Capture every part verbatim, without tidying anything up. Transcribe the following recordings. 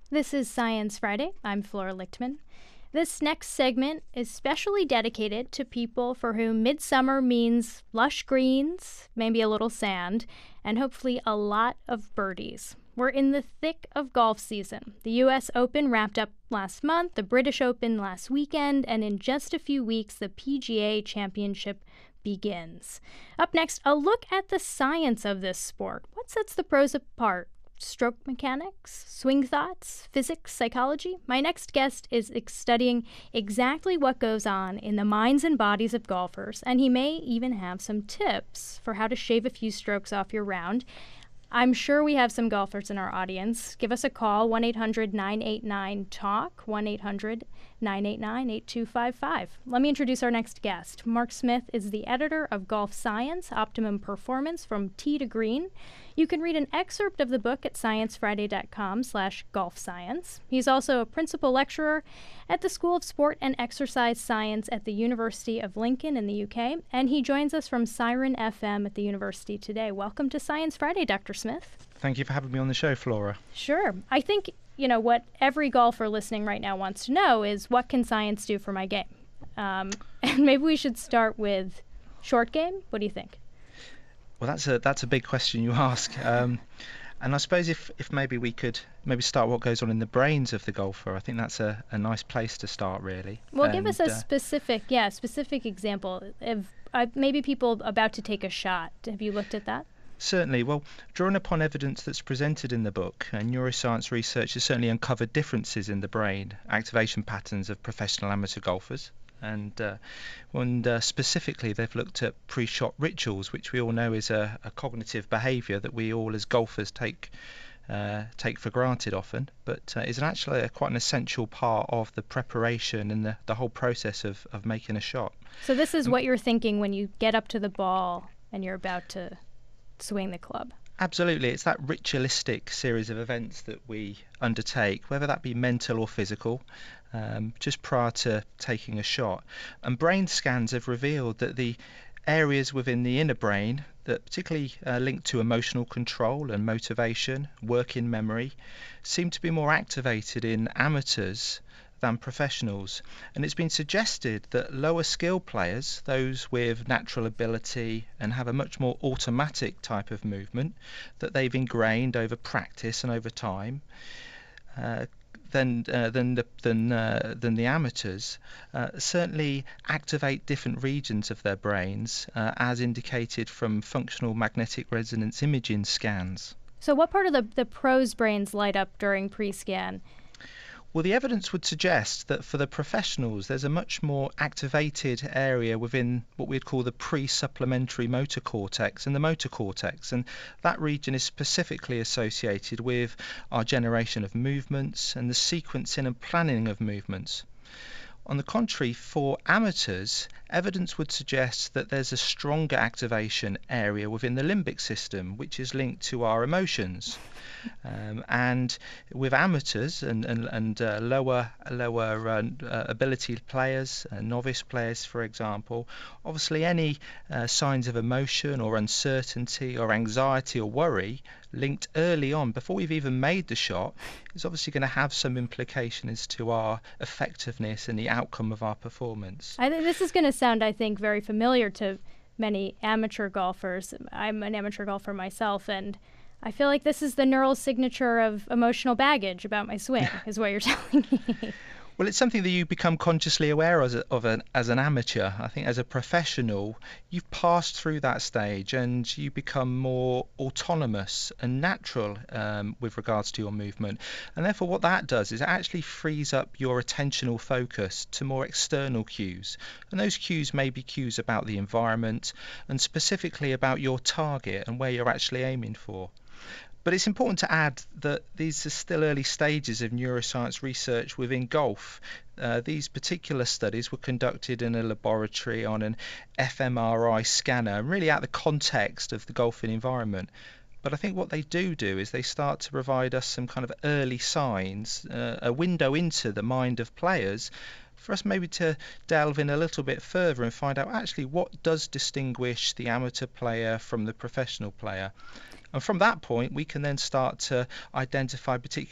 This is Science Friday. I'm Flora Lichtman. This next segment is specially dedicated to people for whom midsummer means lush greens, maybe a little sand, and hopefully a lot of birdies. We're in the thick of golf season. The U S Open wrapped up last month, the British Open last weekend, and in just a few weeks, the P G A Championship begins. Up next, a look at the science of this sport. What sets the pros apart? Stroke mechanics, swing thoughts, physics, psychology? My next guest is ex- studying exactly what goes on in the minds and bodies of golfers, and he may even have some tips for how to shave a few strokes off your round. I'm sure we have some golfers in our audience. Give us a call, one eight hundred nine eight nine talk, one eight hundred nine eight nine eight two five five. Let me introduce our next guest. Mark Smith is the editor of Golf Science, Optimum Performance from Tee to Green. You can read an excerpt of the book at sciencefriday.com slash golfscience. He's also a principal lecturer at the School of Sport and Exercise Science at the University of Lincoln in the U K, and he joins us from Siren F M at the university today. Welcome to Science Friday, Doctor Smith. Thank you for having me on the show, Flora. Sure. I think, you know, what every golfer listening right now wants to know is, what can science do for my game? Um, and maybe we should start with short game. What do you think? Well, that's a that's a big question you ask. Um, and I suppose if, if maybe we could maybe start what goes on in the brains of the golfer, I think that's a, a nice place to start, really. Well, and, give us a uh, specific, yeah, specific example of uh, maybe people about to take a shot. Have you looked at that? Certainly. Well, drawing upon evidence that's presented in the book, uh, neuroscience research has certainly uncovered differences in the brain activation patterns of professional amateur golfers. And, uh, and uh, specifically, they've looked at pre-shot rituals, which we all know is a, a cognitive behaviour that we all as golfers take uh, take for granted often, but uh, is actually a, quite an essential part of the preparation and the, the whole process of, of making a shot. So this is Um, what you're thinking when you get up to the ball and you're about to swing the club. Absolutely. It's that ritualistic series of events that we undertake, whether that be mental or physical, um, just prior to taking a shot. And brain scans have revealed that the areas within the inner brain that particularly uh, linked to emotional control and motivation, working memory, seem to be more activated in amateurs than professionals. And it's been suggested that lower skill players, those with natural ability and have a much more automatic type of movement that they've ingrained over practice and over time, uh, than uh, than the than uh, than the amateurs, uh, certainly activate different regions of their brains, uh, as indicated from functional magnetic resonance imaging scans. So what part of the, the pros' brains light up during pre-scan? Well, the evidence would suggest that for the professionals, there's a much more activated area within what we'd call the pre-supplementary motor cortex and the motor cortex. And that region is specifically associated with our generation of movements and the sequencing and planning of movements. On the contrary, for amateurs, evidence would suggest that there's a stronger activation area within the limbic system, which is linked to our emotions. Um, and with amateurs and, and, and uh, lower lower uh, uh, ability players, uh, novice players, for example, obviously any uh, signs of emotion or uncertainty or anxiety or worry linked early on, before we've even made the shot, is obviously going to have some implication as to our effectiveness and the outcome of our performance. I think this is going to sound, I think, very familiar to many amateur golfers. I'm an amateur golfer myself, and I feel like this is the neural signature of emotional baggage about my swing, is what you're telling me. Well, it's something that you become consciously aware of, of an, as an amateur. I think as a professional, you've passed through that stage and you become more autonomous and natural um, with regards to your movement. And therefore what that does is it actually frees up your attentional focus to more external cues. And those cues may be cues about the environment and specifically about your target and where you're actually aiming for. But it's important to add that these are still early stages of neuroscience research within golf. Uh, these particular studies were conducted in a laboratory on an fMRI scanner, really out of the context of the golfing environment. But I think what they do do is they start to provide us some kind of early signs, uh, a window into the mind of players, for us maybe to delve in a little bit further and find out actually what does distinguish the amateur player from the professional player. And from that point, we can then start to identify particular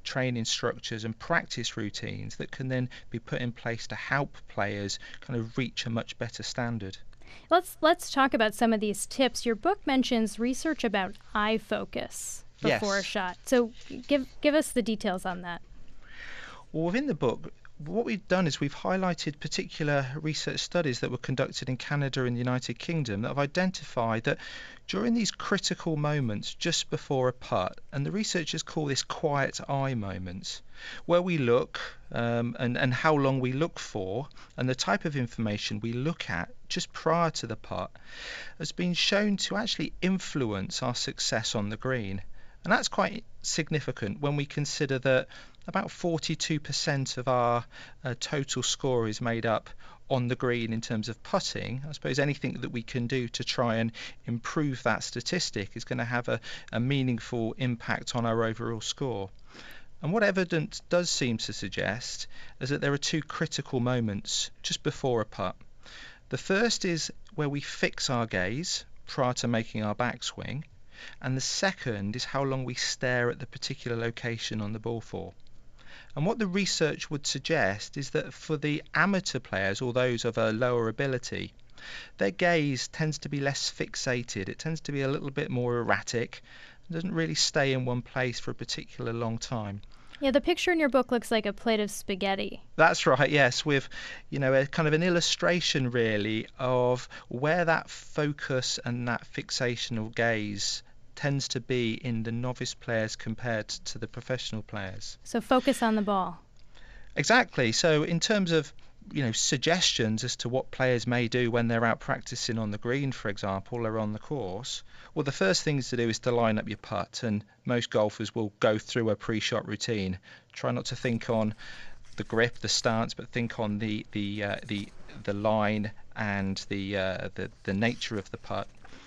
training structures and practice routines that can then be put in place to help players kind of reach a much better standard. Let's let's talk about some of these tips. Your book mentions research about eye focus before Yes. a shot. So give give us the details on that. Well, within the book, what we've done is we've highlighted particular research studies that were conducted in Canada and the United Kingdom that have identified that during these critical moments just before a putt, and the researchers call this quiet eye moments, where we look um, and, and how long we look for and the type of information we look at just prior to the putt has been shown to actually influence our success on the green. And that's quite significant when we consider that about forty-two percent of our uh, total score is made up on the green in terms of putting. I suppose anything that we can do to try and improve that statistic is going to have a, a meaningful impact on our overall score. And what evidence does seem to suggest is that there are two critical moments just before a putt. The first is where we fix our gaze prior to making our backswing, and the second is how long we stare at the particular location on the ball for. And what the research would suggest is that for the amateur players, or those of a lower ability, their gaze tends to be less fixated. It tends to be a little bit more erratic. It doesn't really stay in one place for a particular long time. Yeah, the picture in your book looks like a plate of spaghetti. That's right, yes, with, you know, a kind of an illustration really of where that focus and that fixational gaze tends to be in the novice players compared to the professional players. So focus on the ball. Exactly. So in terms of, you know, suggestions as to what players may do when they're out practicing on the green, for example, or on the course, well, the first thing to do is to line up your putt, and most golfers will go through a pre-shot routine. Try not to think on the grip, the stance, but think on the the uh, the the line and the uh, the the nature of the putt.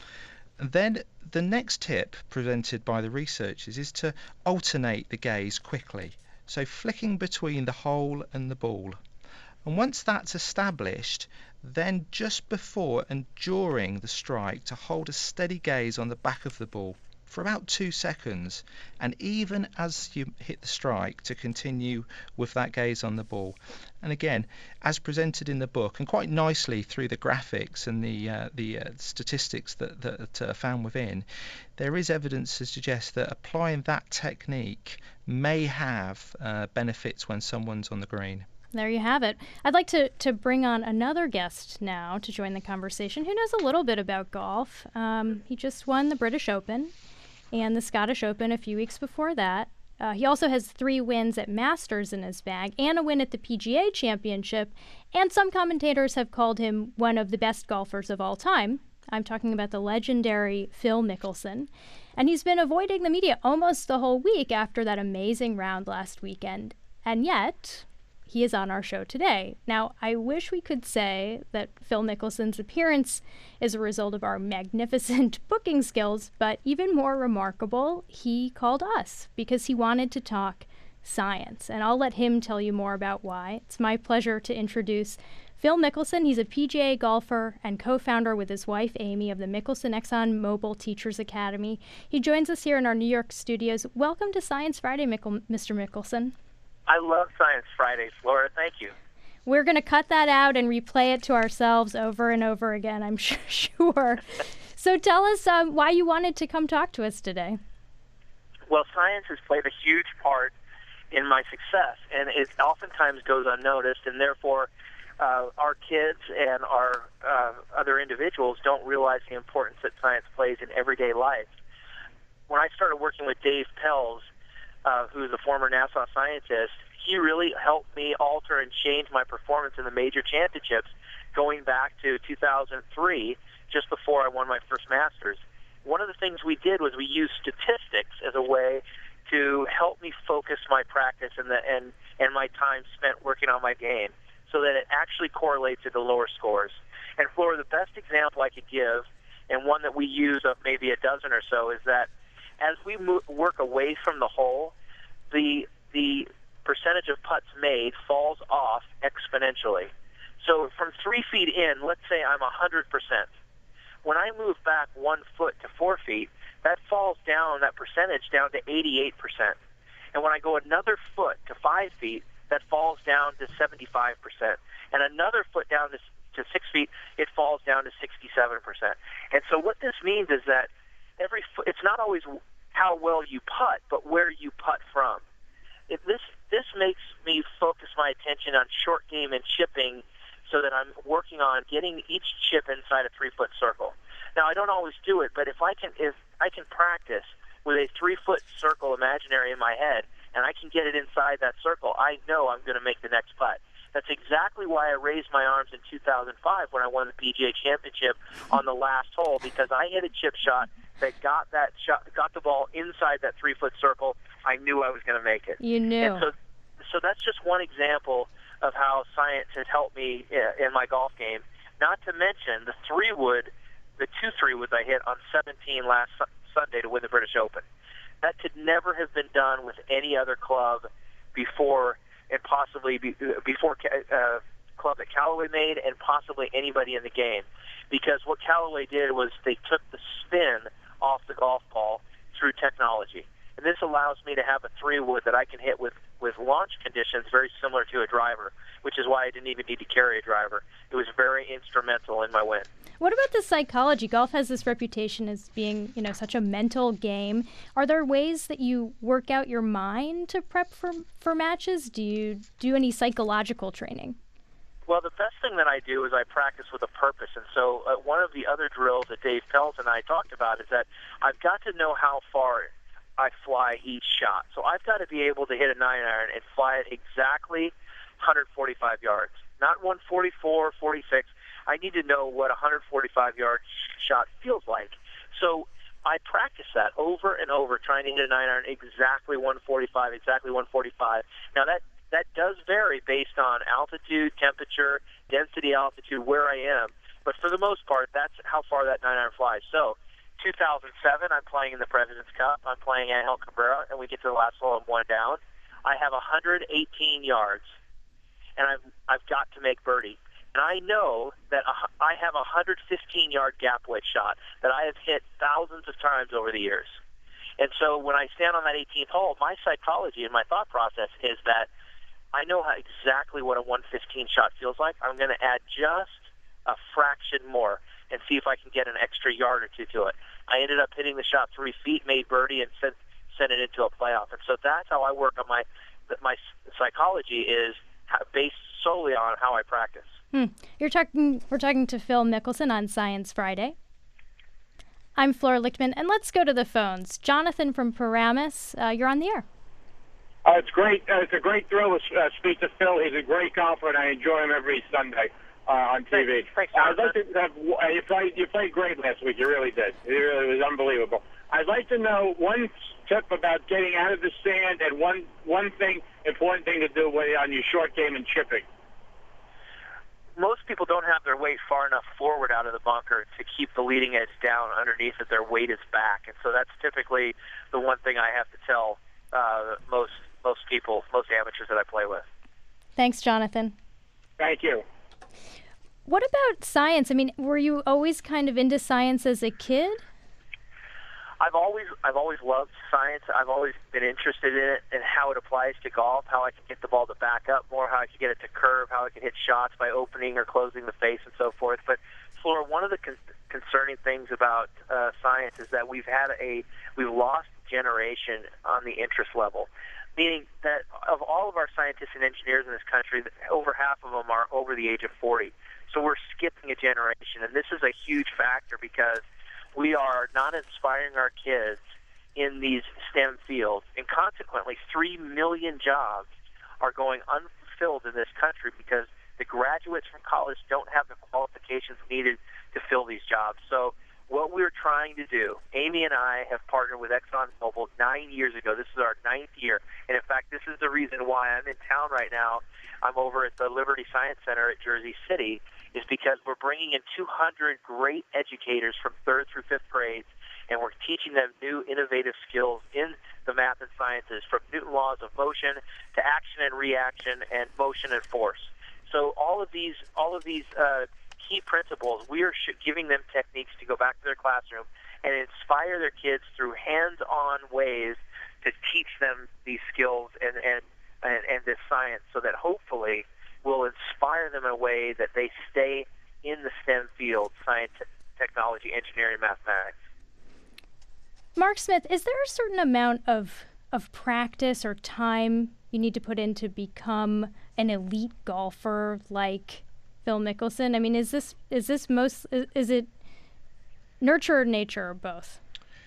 And then the next tip presented by the researchers is to alternate the gaze quickly. So flicking between the hole and the ball. And once that's established, then just before and during the strike to hold a steady gaze on the back of the ball for about two seconds, and even as you hit the strike to continue with that gaze on the ball. And again, as presented in the book, and quite nicely through the graphics and the uh, the uh, statistics that, that are found within, there is evidence to suggest that applying that technique may have uh, benefits when someone's on the green. There you have it. I'd like to, to bring on another guest now to join the conversation who knows a little bit about golf. Um, he just won the British Open and the Scottish Open a few weeks before that. Uh, he also has three wins at Masters in his bag and a win at the P G A Championship, and some commentators have called him one of the best golfers of all time. I'm talking about the legendary Phil Mickelson, and he's been avoiding the media almost the whole week after that amazing round last weekend, and yet he is on our show today. Now, I wish we could say that Phil Mickelson's appearance is a result of our magnificent booking skills, but even more remarkable, he called us because he wanted to talk science, and I'll let him tell you more about why. It's my pleasure to introduce Phil Mickelson. He's a P G A golfer and co-founder with his wife, Amy, of the Mickelson Exxon Mobil Teachers Academy. He joins us here in our New York studios. Welcome to Science Friday, Michael, Mister Mickelson. I love Science Friday, Flora. Thank you. We're going to cut that out and replay it to ourselves over and over again, I'm sure. So tell us um, why you wanted to come talk to us today. Well, science has played a huge part in my success, and it oftentimes goes unnoticed, and therefore uh, our kids and our uh, other individuals don't realize the importance that science plays in everyday life. When I started working with Dave Pelz, Uh, who's a former NASA scientist, he really helped me alter and change my performance in the major championships going back to two thousand three, just before I won my first Masters. One of the things we did was we used statistics as a way to help me focus my practice and, the, and, and my time spent working on my game so that it actually correlates to the lower scores. And Flora, the best example I could give, and one that we use of maybe a dozen or so, is that as we move, work away from the hole, the the percentage of putts made falls off exponentially. So from three feet in, let's say I'm one hundred percent. When I move back one foot to four feet, that falls down, that percentage down to eighty-eight percent. And when I go another foot to five feet, that falls down to seventy-five percent. And another foot down to, to six feet, it falls down to sixty-seven percent. And so what this means is that every foot, it's not always how well you putt, but where you putt from. If this this makes me focus my attention on short game and chipping, so that I'm working on getting each chip inside a three-foot circle. Now, I don't always do it, but if I can if I can practice with a three-foot circle imaginary in my head, and I can get it inside that circle, I know I'm going to make the next putt. That's exactly why I raised my arms in two thousand five when I won the P G A Championship on the last hole, because I hit a chip shot that got that shot, got the ball inside that three-foot circle. I knew I was going to make it. You knew. And so, so that's just one example of how science has helped me in my golf game. Not to mention the three-wood, the two three-woods I hit on seventeen last su- Sunday to win the British Open. That could never have been done with any other club before, and possibly be, before uh, club that Callaway made, and possibly anybody in the game. Because what Callaway did was they took the spin off the golf ball through technology. And this allows me to have a three-wood that I can hit with, with launch conditions very similar to a driver, which is why I didn't even need to carry a driver. It was very instrumental in my win. What about the psychology? Golf has this reputation as being, you know, such a mental game. Are there ways that you work out your mind to prep for, for matches? Do you do any psychological training? Well, the best thing that I do is I practice with a purpose. And so uh, one of the other drills that Dave Pelt and I talked about is that I've got to know how far I fly each shot. So I've got to be able to hit a nine iron and fly it exactly one forty-five yards, not one forty-four, forty-six. I need to know what a one forty-five yard shot feels like. So I practice that over and over, trying to hit a nine iron exactly one forty-five, exactly one forty-five. Now that that does vary based on altitude, temperature, density, altitude, where I am. But for the most part, that's how far that nine iron flies. So two thousand seven, I'm playing in the President's Cup. I'm playing Angel Cabrera, and we get to the last hole. I'm one down. I have one hundred eighteen yards, and I've I've got to make birdie. And I know that I have a one hundred fifteen yard gap wedge shot that I have hit thousands of times over the years. And so when I stand on that eighteenth hole, my psychology and my thought process is that I know how exactly what a one fifteen shot feels like. I'm going to add just a fraction more and see if I can get an extra yard or two to it. I ended up hitting the shot three feet, made birdie, and sent, sent it into a playoff. And so that's how I work on my my psychology, is based solely on how I practice. Hmm. You're talking. We're talking to Phil Mickelson on Science Friday. I'm Flora Lichtman, and let's go to the phones. Jonathan from Paramus, uh, you're on the air. Uh, it's great. Uh, it's a great thrill to uh, speak to Phil. He's a great golfer, and I enjoy him every Sunday uh, on T V. Thanks, uh, I'd like to have, uh, you played. You played great last week. You really did. It really was unbelievable. I'd like to know one tip about getting out of the sand, and one one thing, important thing to do on your short game and chipping. Most people don't have their weight far enough forward out of the bunker to keep the leading edge down underneath it. Their weight is back, and so that's typically the one thing I have to tell uh, most most people, most amateurs that I play with. Thanks, Jonathan. Thank you. What about science? I mean, were you always kind of into science as a kid? I've always I've always loved science. I've always been interested in it and how it applies to golf, how I can get the ball to back up more, how I can get it to curve, how I can hit shots by opening or closing the face and so forth. But Flora, one of the con- concerning things about uh, science is that we've had a we've lost generation on the interest level, meaning that of all of our scientists and engineers in this country, over half of them are over the age of forty. So we're skipping a generation, and this is a huge factor because we are not inspiring our kids in these STEM fields, and consequently, three million jobs are going unfulfilled in this country because the graduates from college don't have the qualifications needed to fill these jobs. So what we're trying to do, Amy and I have partnered with ExxonMobil nine years ago. This is our ninth year, and in fact, this is the reason why I'm in town right now. I'm over at the Liberty Science Center at Jersey City, is because we're bringing in two hundred great educators from third through fifth grades, and we're teaching them new innovative skills in the math and sciences, from Newton's laws of motion to action and reaction and motion and force. So all of these, all of these uh, key principles, we are sh- giving them techniques to go back to their classroom and inspire their kids through hands-on ways to teach them these skills and, and, and, and this science so that hopefully will inspire them in a way that they stay in the STEM field, science, technology, engineering, mathematics. Mark Smith, is there a certain amount of of practice or time you need to put in to become an elite golfer like Phil Mickelson? I mean, is this is this most is, is it nurture or nature or both?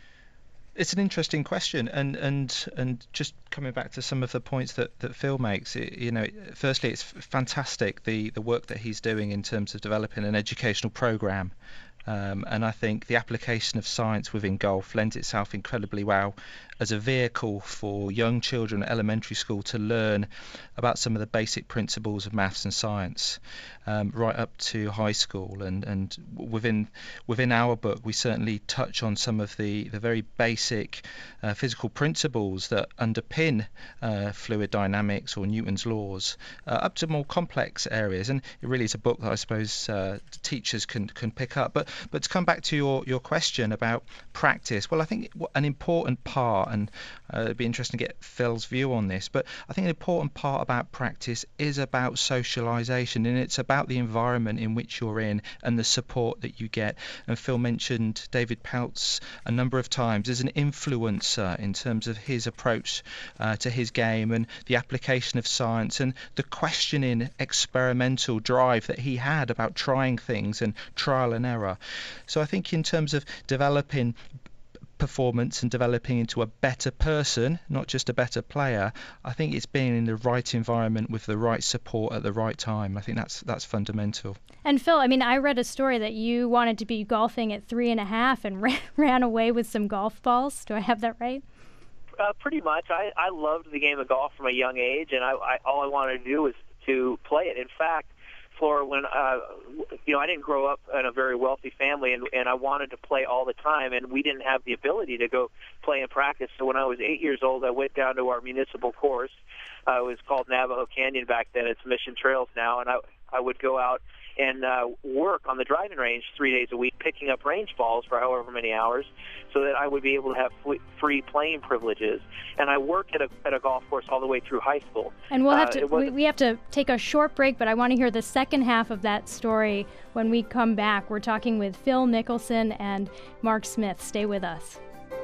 It's an interesting question, and and and just coming back to some of the points that, that Phil makes, it, you know, firstly, it's fantastic the the work that he's doing in terms of developing an educational program. Um, and I think the application of science within golf lends itself incredibly well as a vehicle for young children at elementary school to learn about some of the basic principles of maths and science, um, right up to high school. And, and within within our book, we certainly touch on some of the, the very basic uh, physical principles that underpin uh, fluid dynamics or Newton's laws, uh, up to more complex areas. And it really is a book that I suppose uh, teachers can can pick up. But But to come back to your, your question about practice, well, I think an important part, and uh, it'd be interesting to get Phil's view on this, but I think an important part about practice is about socialisation, and it's about the environment in which you're in and the support that you get. And Phil mentioned David Peltz a number of times as an influencer in terms of his approach uh, to his game and the application of science and the questioning experimental drive that he had about trying things and trial and error. So I think in terms of developing performance and developing into a better person, not just a better player, I think it's being in the right environment with the right support at the right time. I think that's that's fundamental. And Phil, I mean, I read a story that you wanted to be golfing at three and a half and ran, ran away with some golf balls. Do I have that right? Uh, pretty much. I, I loved the game of golf from a young age, and I, I all I wanted to do was to play it. In fact, for when uh, you know, I didn't grow up in a very wealthy family, and, and I wanted to play all the time, and we didn't have the ability to go play and practice. So when I was eight years old, I went down to our municipal course. Uh, it was called Navajo Canyon back then. It's Mission Trails now, and I I would go out and uh, work on the driving range three days a week, picking up range balls for however many hours, so that I would be able to have free playing privileges. And I worked at a at a golf course all the way through high school. And we'll have to uh, we, we have to take a short break, but I want to hear the second half of that story when we come back. We're talking with Phil Mickelson and Mark Smith. Stay with us.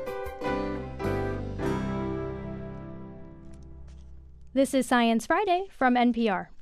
This is Science Friday from N P R.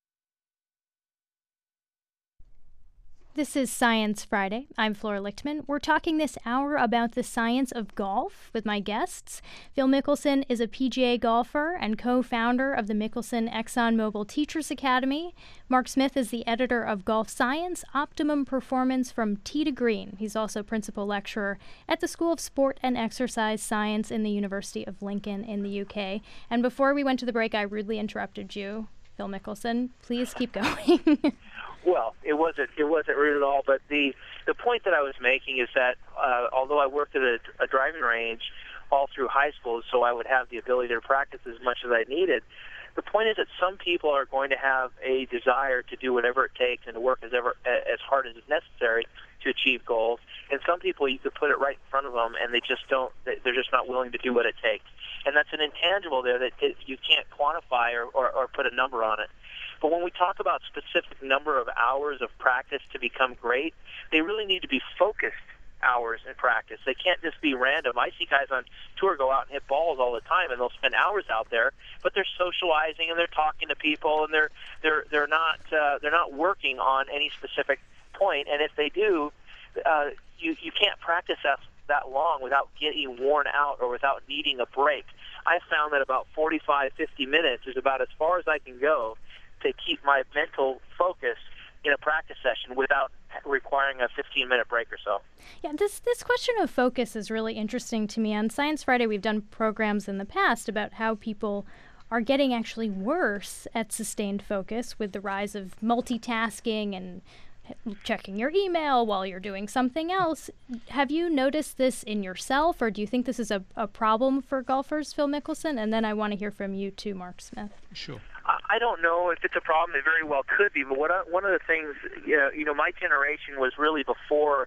This is Science Friday. I'm Flora Lichtman. We're talking this hour about the science of golf with my guests. Phil Mickelson is a P G A golfer and co-founder of the Mickelson ExxonMobil Teachers Academy. Mark Smith is the editor of Golf Science, Optimum Performance from Tee to Green. He's also principal lecturer at the School of Sport and Exercise Science in the University of Lincoln in the U K. And before we went to the break, I rudely interrupted you, Phil Mickelson. Please keep going. Well, it wasn't it wasn't rude at all, but the the point that I was making is that uh, although I worked at a, a driving range all through high school, so I would have the ability to practice as much as I needed, the point is that some people are going to have a desire to do whatever it takes and to work as ever as hard as is necessary to achieve goals, and some people you could put it right in front of them and they just don't they're just not willing to do what it takes, and that's an intangible there that it, you can't quantify or, or, or put a number on it. But when we talk about specific number of hours of practice to become great, they really need to be focused hours in practice. They can't just be random. I see guys on tour go out and hit balls all the time, and they'll spend hours out there, but they're socializing and they're talking to people, and they're they're they're not uh, they're not working on any specific point. And if they do, uh, you you can't practice that that long without getting worn out or without needing a break. I found that about forty-five, fifty minutes is about as far as I can go to keep my mental focus in a practice session without requiring a fifteen-minute break or so. Yeah, this this question of focus is really interesting to me. On Science Friday, we've done programs in the past about how people are getting actually worse at sustained focus with the rise of multitasking and checking your email while you're doing something else. Have you noticed this in yourself, or do you think this is a, a problem for golfers, Phil Mickelson? And then I want to hear from you too, Mark Smith. Sure. I don't know if it's a problem. It very well could be. But what I, one of the things, you know, you know, my generation was really before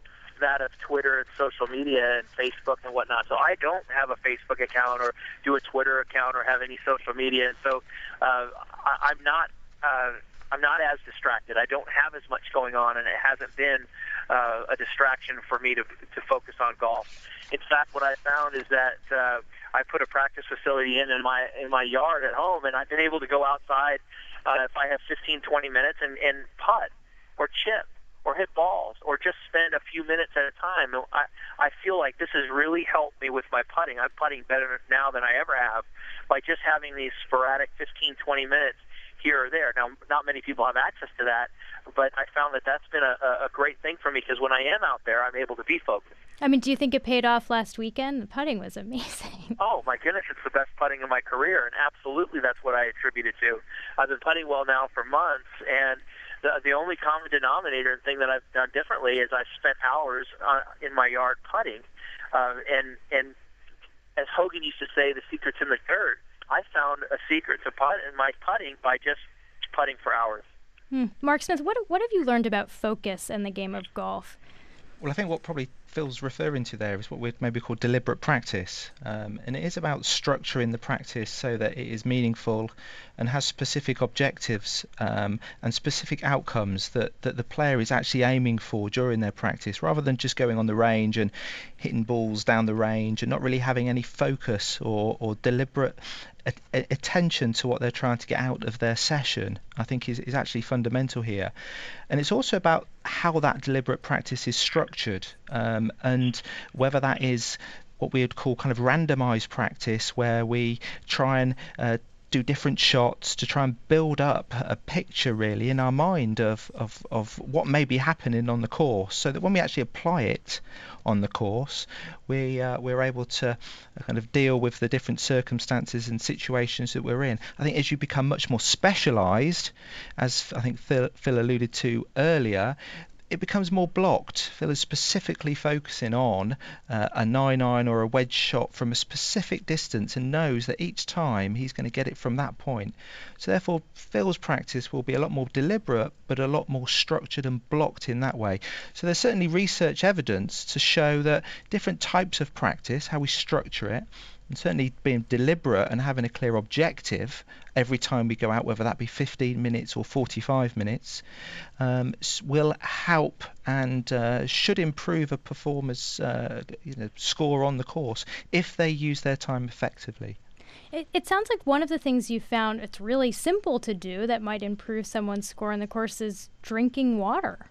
that of Twitter and social media and Facebook and whatnot. So I don't have a Facebook account or do a Twitter account or have any social media. And so uh, I, I'm not uh, I'm not as distracted. I don't have as much going on, and it hasn't been uh, a distraction for me to to focus on golf. In fact, what I found is that uh, I put a practice facility in in my in my yard at home, and I've been able to go outside uh, if I have fifteen, twenty minutes and, and putt or chip or hit balls or just spend a few minutes at a time. I, I feel like this has really helped me with my putting. I'm putting better now than I ever have by just having these sporadic fifteen, twenty minutes here or there. Now, not many people have access to that, but I found that that's been a, a great thing for me because when I am out there, I'm able to be focused. I mean, do you think it paid off last weekend? The putting was amazing. Oh, my goodness, it's the best putting in my career, and absolutely that's what I attribute it to. I've been putting well now for months, and the the only common denominator thing that I've done differently is I've spent hours uh, in my yard putting. Uh, and, and as Hogan used to say, the secret's in the dirt. I found a secret to putt in my putting by just putting for hours. Hmm. Mark Smith, what what have you learned about focus in the game of golf? Well, I think what probably Phil's referring to there is what we'd maybe call deliberate practice. Um, and it is about structuring the practice so that it is meaningful and has specific objectives um, and specific outcomes that, that the player is actually aiming for during their practice, rather than just going on the range and hitting balls down the range and not really having any focus or, or deliberate a, a, attention to what they're trying to get out of their session. I think is, is actually fundamental here. And it's also about how that deliberate practice is structured. Um, and whether that is what we would call kind of randomized practice, where we try and uh, do different shots to try and build up a picture really in our mind of, of, of what may be happening on the course, so that when we actually apply it on the course, we, uh, we're able to kind of deal with the different circumstances and situations that we're in. I think as you become much more specialized, as I think Phil, Phil alluded to earlier, it becomes more blocked. Phil is specifically focusing on uh, a nine iron or a wedge shot from a specific distance and knows that each time he's going to get it from that point. So therefore, Phil's practice will be a lot more deliberate, but a lot more structured and blocked in that way. So there's certainly research evidence to show that different types of practice, how we structure it, and certainly being deliberate and having a clear objective every time we go out, whether that be fifteen minutes or forty-five minutes, um, will help and uh, should improve a performer's uh, you know, score on the course if they use their time effectively. It, it sounds like one of the things you found it's really simple to do that might improve someone's score on the course is drinking water.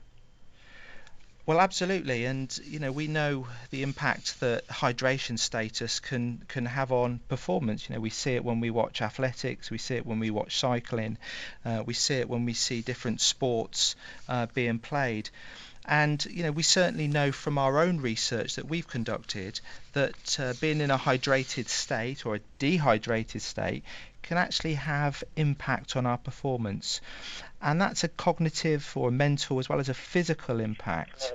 Well, absolutely, and you know we know the impact that hydration status can can have on performance. You know, we see it when we watch athletics, we see it when we watch cycling, uh, we see it when we see different sports uh, being played. And you know, we certainly know from our own research that we've conducted that uh, being in a hydrated state or a dehydrated state can actually have impact on our performance. And that's a cognitive or a mental as well as a physical impact.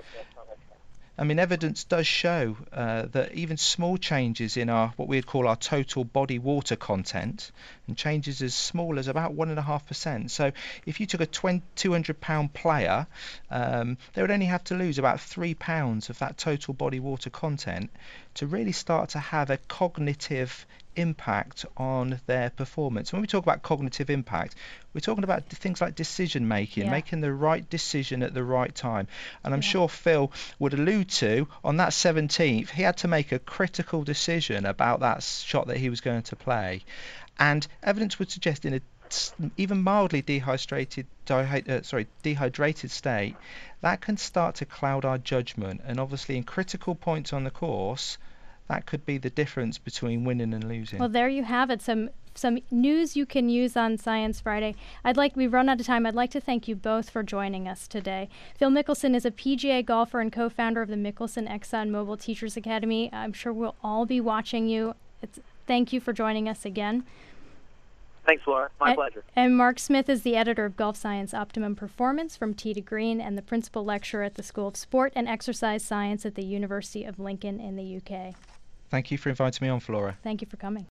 I mean, evidence does show uh, that even small changes in our what we'd call our total body water content, and changes as small as about one and a half percent. So, if you took a two hundred pound player, um, they would only have to lose about three pounds of that total body water content to really start to have a cognitive impact on their performance. When we talk about cognitive impact, we're talking about things like decision making, yeah. making the right decision at the right time. And I'm yeah. sure Phil would allude to on that seventeenth, he had to make a critical decision about that shot that he was going to play. And evidence would suggest in a even mildly dehydrated, uh, sorry, dehydrated state, that can start to cloud our judgment. And obviously in critical points on the course, that could be the difference between winning and losing. Well, there you have it. Some some news you can use on Science Friday. I'd like, we've run out of time. I'd like to thank you both for joining us today. Phil Mickelson is a P G A golfer and co-founder of the Mickelson ExxonMobil Teachers Academy. I'm sure we'll all be watching you. It's, thank you for joining us again. Thanks, Laura. My and, pleasure. And Mark Smith is the editor of Golf Science Optimum Performance from Tee to Green and the principal lecturer at the School of Sport and Exercise Science at the University of Lincoln in the U K. Thank you for inviting me on, Flora. Thank you for coming.